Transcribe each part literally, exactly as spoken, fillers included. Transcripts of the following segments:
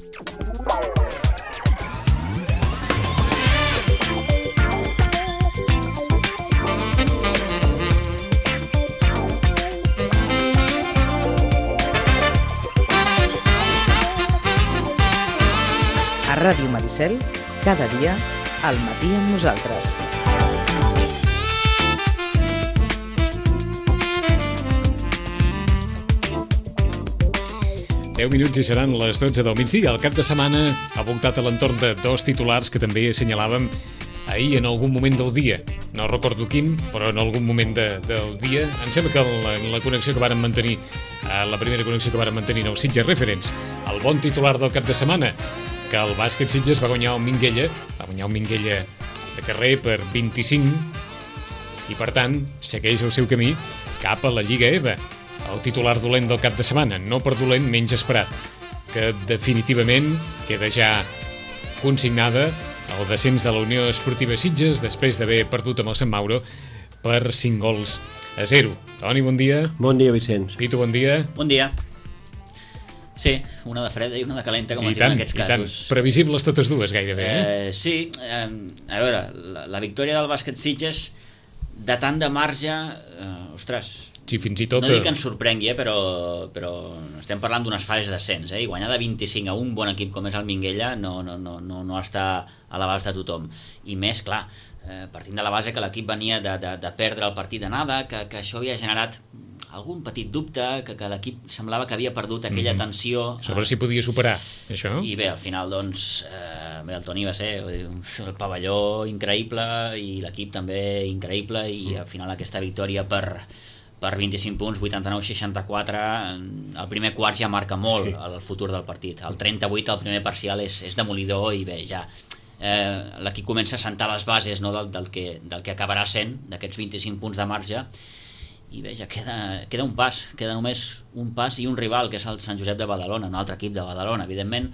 A Ràdio Maricel, cada dia, al matí amb nosaltres. deu minuts i seran les dotze del migdia. El cap de setmana ha voltat a l'entorn de dos titulars que també assenyalàvem ahir en algun moment del dia. No recordo quin, però en algun moment de, del dia. Em sembla que la, la connexió que varen mantenir, eh, la primera connexió que varen mantenir en el Sitges Referents, el bon titular del cap de setmana, que el bàsquet Sitges va guanyar el Minguella, va guanyar el Minguella de carrer per vint-i-cinc i, per tant, segueix el seu camí cap a la Lliga E V A. El titular dolent del cap de setmana, no per dolent, menys esperat, que definitivament queda ja consignada el descens de la Unió Esportiva Sitges després d'haver perdut amb el Sant Mauro per cinc gols a zero. Toni, bon dia. Bon dia, Vicenç. Pitu, bon dia. Bon dia. Sí, una de freda i una de calenta, com I es tant, diu en aquests i casos. Tant. Previsibles totes dues, gairebé, eh? eh sí, eh, a veure, la, la victòria del bàsquet Sitges, de tant de marge, eh, ostres, Sí, fins i tot... no dic que ens sorprengui, eh, però, però estem parlant d'unes fases d'ascens, eh, i guanyar de vint-i-cinc a un bon equip com és el Minguella no, no, no, no, no està a l'abast de tothom. I més, clar, eh, partint de la base que l'equip venia de, de, de perdre el partit d'anada, que, que això havia generat algun petit dubte, que, que l'equip semblava que havia perdut aquella mm-hmm. tensió. Sobre si podia superar, això. I bé, al final, doncs, eh, bé, el Toni va ser el pavelló increïble i l'equip també increïble i mm. al final aquesta victòria per, per vint-i-cinc punts, vuitanta-nou a seixanta-quatre, el primer quart ja marca molt sí. el futur del partit. El trenta-vuit, el primer parcial, és, és demolidor i bé, ja eh, l'equip comença a assentar les bases, no, del, del, que, del que acabarà sent, d'aquests vint-i-cinc punts de marge. I bé, ja queda, queda un pas, queda només un pas i un rival, que és el Sant Josep de Badalona, un altre equip de Badalona, evidentment.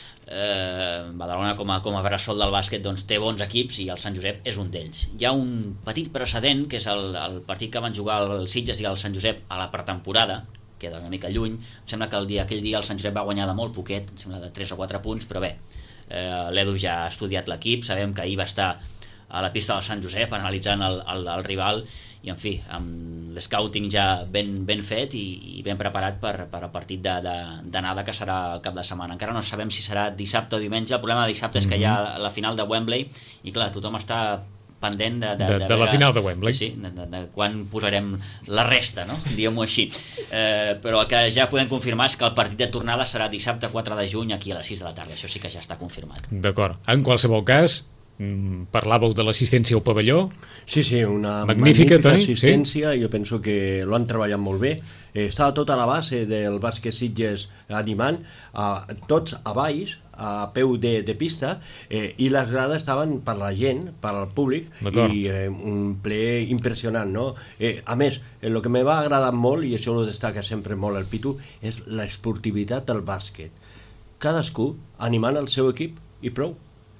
Eh, Badalona com a, com a bressol del bàsquet doncs, té bons equips i el Sant Josep és un d'ells. Hi ha un petit precedent, que és el, el partit que van jugar el Sitges i el Sant Josep a la pretemporada, queda una mica lluny. Em sembla que el dia, aquell dia el Sant Josep va guanyar de molt poquet, em sembla de tres o quatre punts, però bé, eh, l'Edu ja ha estudiat l'equip, sabem que ahir va estar a la pista del Sant Josep analitzant el, el, el rival i en fi, amb l'escouting ja ben, ben fet i, i ben preparat per, per el partit d'anada que serà el cap de setmana. Encara no sabem si serà dissabte o diumenge. El problema de dissabte mm-hmm. és que hi ha la final de Wembley i clar, tothom està pendent de, de, de, de, de la final de Wembley. Sí, de, de, de quan posarem la resta, no? Diguem-ho així. Eh, però el que ja podem confirmar és que el partit de tornada serà dissabte quatre de juny aquí a les sis de la tarda. Això sí que ja està confirmat. D'acord. En qualsevol cas, parlàveu de l'assistència al pavelló. Sí, sí, una magnífica, magnífica Toni, assistència. Sí? Jo penso que lo han treballat molt bé. Eh, estava tota la base del bàsquet Sitges animant, eh, tots a baix, a peu de, de pista, eh, i les grades estaven per la gent, per al públic, i eh, un ple impressionant, no? Eh, a més, el que me va agradar molt, i això ho destaca sempre molt el Pitu, és l'esportivitat del bàsquet. Cadascú animant el seu equip i prou.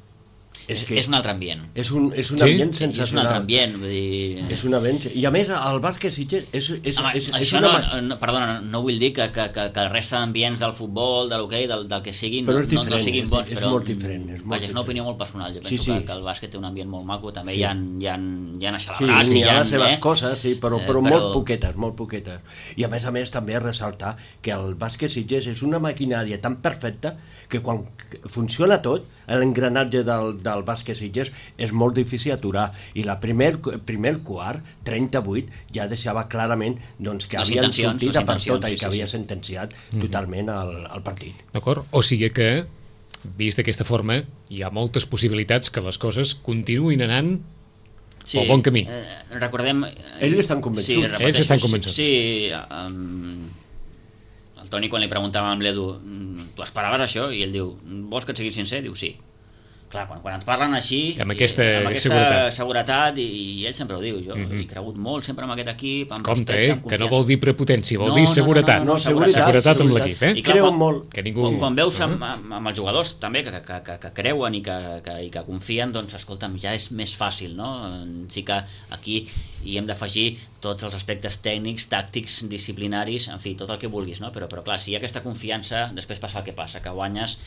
És, és un altre ambient. És un, és un ambient sí? sensacional. És un altre ambient. Vull dir... És un ambient. I a més, el bàsquet Sitges és, és, Home, és, és això una... no, no, perdona, no vull dir que, que, que, que el resta d'ambients del futbol, de l'hoquei, del, del que siguin, no, no, no siguin bons. És, però, és molt diferent. És, molt vaja, és una opinió molt personal. Jo penso sí, sí. Que, que el bàsquet té un ambient molt maco. També sí. hi ha, hi ha, hi ha aixelebrats. Sí, hi ha les seves eh? coses, sí, però, però, eh, però molt poquetes, molt poquetes. I a més a més també ressaltar que el bàsquet Sitges és una maquinària tan perfecta que quan funciona tot, l'engranatge del, del bàsquet Sitges és molt difícil aturar, i la primer, primer quart, trenta-vuit, ja deixava clarament doncs, que les havien sortit a per tota i que sí, havia sí. sentenciat mm-hmm. totalment el, el partit. D'acord? O sigui que, vist d'aquesta forma, hi ha moltes possibilitats que les coses continuïn anant sí, pel bon camí. Eh, recordem... Ells estan convençuts. Sí, repeteixo, Ells estan convençuts. Sí, sí um, el Toni, quan li preguntava amb l'Edu, tu esperaves això? I ell diu, vols que et sigui sincer? Diu, sí. Clar, quan, quan et parlen així, amb aquesta, i, amb aquesta seguretat, seguretat i, i ell sempre ho diu, jo mm-hmm. he cregut molt sempre en aquest equip, amb compte, respecte, eh? amb Que no vol dir prepotència, vol no, dir seguretat. No, no, no, no, seguretat, seguretat amb seguretat. l'equip, eh? I clar, creu quan, molt. Que ningú... quan, quan veus amb, amb, amb els jugadors també que, que, que, que creuen i que, que, i que confien, doncs escolta'm, ja és més fàcil, no? Sí que aquí hi hem d'afegir tots els aspectes tècnics, tàctics, disciplinaris, en fi, tot el que vulguis, no? Però, però clar, si hi ha aquesta confiança, després passa el que passa, que guanyes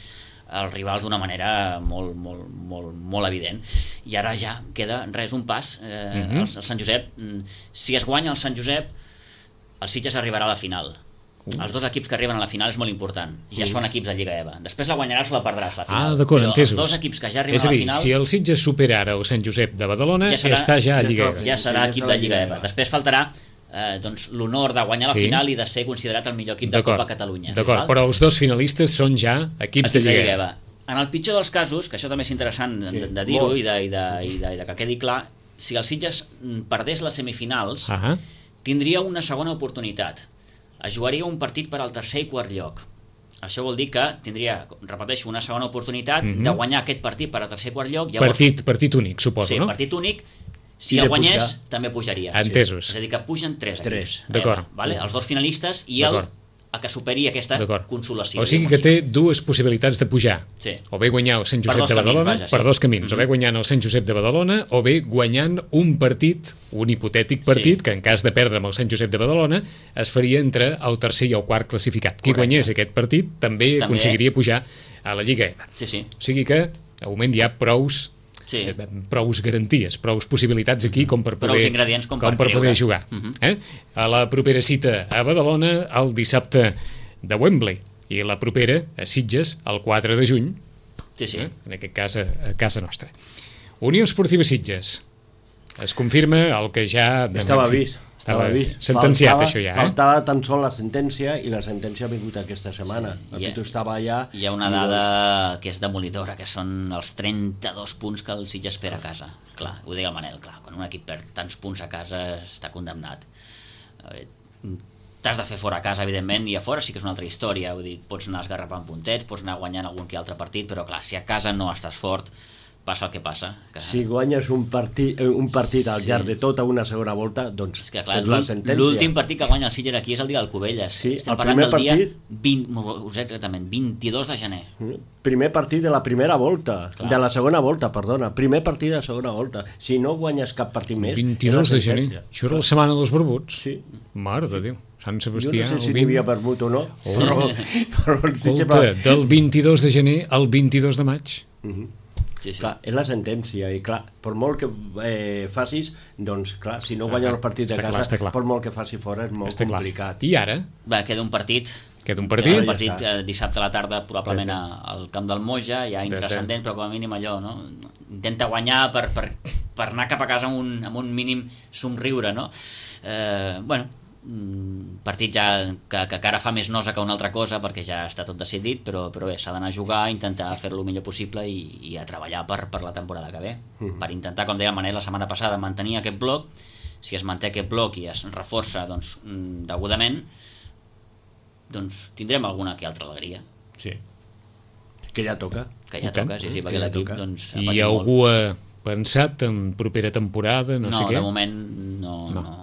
els rivals d'una manera molt, molt, molt, molt evident. I ara ja queda res, un pas. Eh, mm-hmm. el, el Sant Josep, si es guanya el Sant Josep, el Sitges arribarà a la final. Uh. Els dos equips que arriben a la final és molt important. Ja uh. són equips de Lliga E V A. Després la guanyaràs o la perdràs, la final. Ah, d'acord, però entesos. Els dos equips que ja arriben és a dir, a la final... si el Sitges supera ara el Sant Josep de Badalona, ja serà, està ja a Lliga E V A. Ja serà equip de Lliga E V A. Després faltarà eh, doncs, l'honor de guanyar la sí. final i de ser considerat el millor equip de Copa Catalunya. D'acord, val? Però els dos finalistes són ja equips de Lliga E V A. En el pitjor dels casos, que això també és interessant sí. de, de dir-ho i, de, i, de, i, de, i de que quedi clar, si el Sitges perdés les semifinals, uh -huh. tindria una segona oportunitat. Es jugaria un partit per al tercer i quart lloc. Això vol dir que tindria, repeteixo, una segona oportunitat uh -huh. de guanyar aquest partit per al tercer i quart lloc. Llavors, partit, partit únic, suposo, sí, no? Sí, partit únic. Si el guanyés, pujar. també pujaria. Entesos. Sí. És a dir, que pugen tres equips. D'acord. Eh, vale? Els dos finalistes i el a que superi aquesta consolació. O sigui que té dues possibilitats de pujar. Sí. O bé guanyar el Sant Josep de camins, Badalona, vaja, sí. per dos camins, mm-hmm. o bé guanyant el Sant Josep de Badalona, o bé guanyant un partit, un hipotètic partit, sí. que en cas de perdre amb el Sant Josep de Badalona, es faria entre el tercer i el quart classificat. Qui Correcte. guanyés aquest partit també, també aconseguiria pujar a la Lliga E V A. Sí, sí. O sigui que, de moment, hi ha prous... Sí. Eh, prous garanties, prous possibilitats aquí com per poder, ingredients com com per poder jugar. Uh-huh. eh? A la propera cita a Badalona, el dissabte de Wembley, i la propera a Sitges el quatre de juny, sí, sí. Eh? en aquest cas a, a casa nostra. Unió Esportiva Sitges. Es confirma el que ja... Estava vist. Estava vist. Sentenciat, faltava, això ja. Eh? Faltava tan sol la sentència, i la sentència ha vingut aquesta setmana. Sí. El Pitu estava allà... Hi ha una dada doncs... que és demolidora, que són els trenta-dos punts que el Sitges perd a casa. Clar, ho deia el Manel, clar, quan un equip perd tants punts a casa està condemnat. T'has de fer fora a casa, evidentment, i a fora sí que és una altra història. Vull dir, pots anar esgarrapant puntets, pots anar guanyant algun que altre partit, però clar, si a casa no estàs fort, passa el que passa. Que... Si guanyes un partit, un partit al sí. llarg de tota una segona volta, doncs és que, clar, l'últim partit que guanya el Sitges aquí és el dia del Cubelles. Sí, estem el parlant primer del partit... dia vint, exactament, vint-i-dos de gener. Primer partit de la primera volta, clar. de la segona volta, perdona. Primer partit de la segona volta. Si no guanyes cap partit més... vint-i-dos de gener. Això era la setmana dels barbuts? Sí. Mare de Déu. Sant Sebastià... Jo no sé si n'hi havia vermut o no. Oh. Però, però escolta, del vint-i-dos de gener al vint-i-dos de maig. Uh-huh. Sí, sí. Clar, és la sentència, i clar, per molt que eh, facis, doncs clar, si no guanyes ah, el partit de casa, clar, per molt que faci fora és molt està complicat. Clar. I ara? Va, queda un partit. Queda un partit? Queda un partit eh, dissabte a la tarda, probablement a, al camp del Moja, ja intrascendent, però com a mínim allò, no? Intenta guanyar per, per, per anar cap a casa amb un, amb un mínim somriure, no? Eh, bueno, partit ja que, que ara fa més nosa que una altra cosa perquè ja està tot decidit, però, però bé, s'ha d'anar a jugar, intentar fer-lo el millor possible i, i a treballar per, per la temporada que ve, mm. per intentar, com deia el Manel la setmana passada, mantenir aquest bloc. Si es manté aquest bloc i es reforça doncs, degudament, doncs tindrem alguna que altra alegria. Sí, que ja toca. Que ja toca, sí, sí, perquè l'equip doncs, i algú molt. Ha pensat en propera temporada, no, no sé què? No, de moment no, no. no.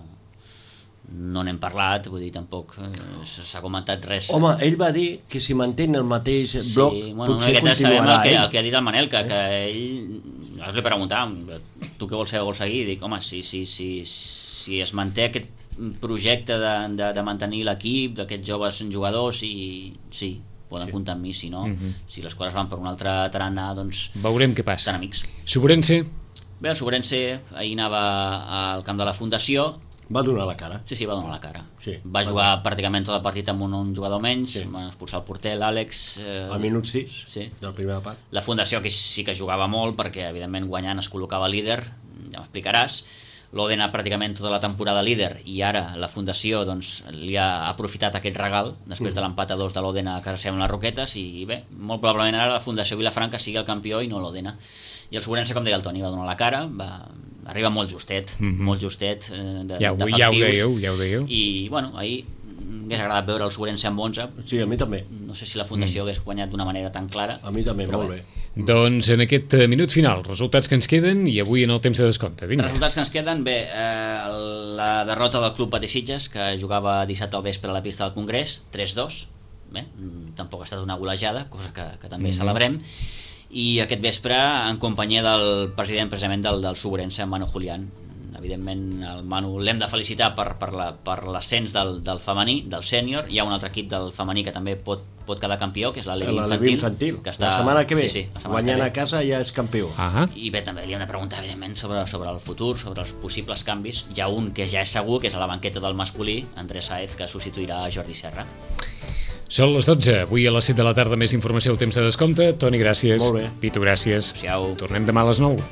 no n'hem parlat, vull dir, tampoc eh, s'ha comentat res. Home, ell va dir que si mantén el mateix bloc, sí, bueno, potser continuarà. Sabem el que, el que ha dit el Manel, que, eh? que ell, llavors li preguntàvem, tu què vols fer, vols seguir? I dic, home, si, si, si, si es manté aquest projecte de, de, de mantenir l'equip, d'aquests joves jugadors, i sí, poden sí. comptar amb mi, si no, mm-hmm. si les coses van per un altre tarannà, doncs... Veurem què passa. Estan amics. Sobrense? Bé, el Sobrense ahir anava al camp de la Fundació. Va donar la cara. Sí, sí, va donar la cara. Sí, va jugar va pràcticament tot el partit amb un, un jugador menys, sí. va expulsar el porter, l'Àlex... Eh, al minut sis sí. de la primera part. La Fundació que sí que jugava molt perquè, evidentment, guanyant es col·locava líder, ja m'explicaràs. L'Òdena pràcticament tota la temporada líder i ara la Fundació doncs, li ha aprofitat aquest regal després mm. de l'empat a dos de l'Òdena a casa seva amb les Roquetes i bé, molt probablement ara la Fundació Vilafranca sigui el campió i no l'Òdena. I el Sobrense, com deia el Toni, va donar la cara, va... arriba molt justet, mm-hmm. molt justet eh, de, ja, d'efectius. Ja ho dèieu, ja ho dèieu. I, bueno, ahir m'hagués agradat veure el Sobrense amb onze. Sí, a mi també. No sé si la Fundació mm. hagués guanyat d'una manera tan clara. A mi també, molt bé. bé. Doncs en aquest minut final, resultats que ens queden i avui en el temps de descompte. Vinga. Resultats que ens queden, bé, eh, la derrota del Club Patí Sitges, que jugava dissabte al vespre a la pista del Congrés, tres dos. Bé, tampoc ha estat una golejada, cosa que, que també mm-hmm. celebrem. I aquest vespre en companyia del president precisament del, del Sobrense, en Manu Julián. evidentment el Manu l'hem de felicitar per, per, la, per l'ascens del, del femení, del sènior. Hi ha un altre equip del femení que també pot, pot quedar campió, que és l'Alevi Infantil, Infantil. Que està, la setmana que ve, sí, sí, guanyant a casa ja és campió. Ah, I bé, també li hem de preguntar evidentment sobre, sobre el futur, sobre els possibles canvis. Hi ha un que ja és segur, que és a la banqueta del masculí, Andrés Saez, que substituirà Jordi Serra. són les dotze, avui a les set de la tarda més informació al temps de descompte. Toni, gràcies. Molt bé. Pitu, gràcies. Adéu. Tornem demà a les nou.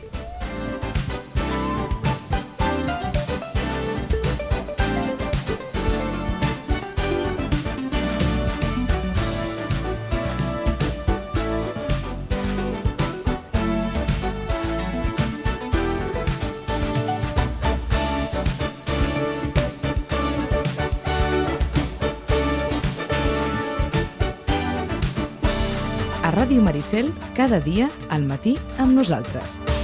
A Ràdio Maricel, cada dia al matí amb nosaltres.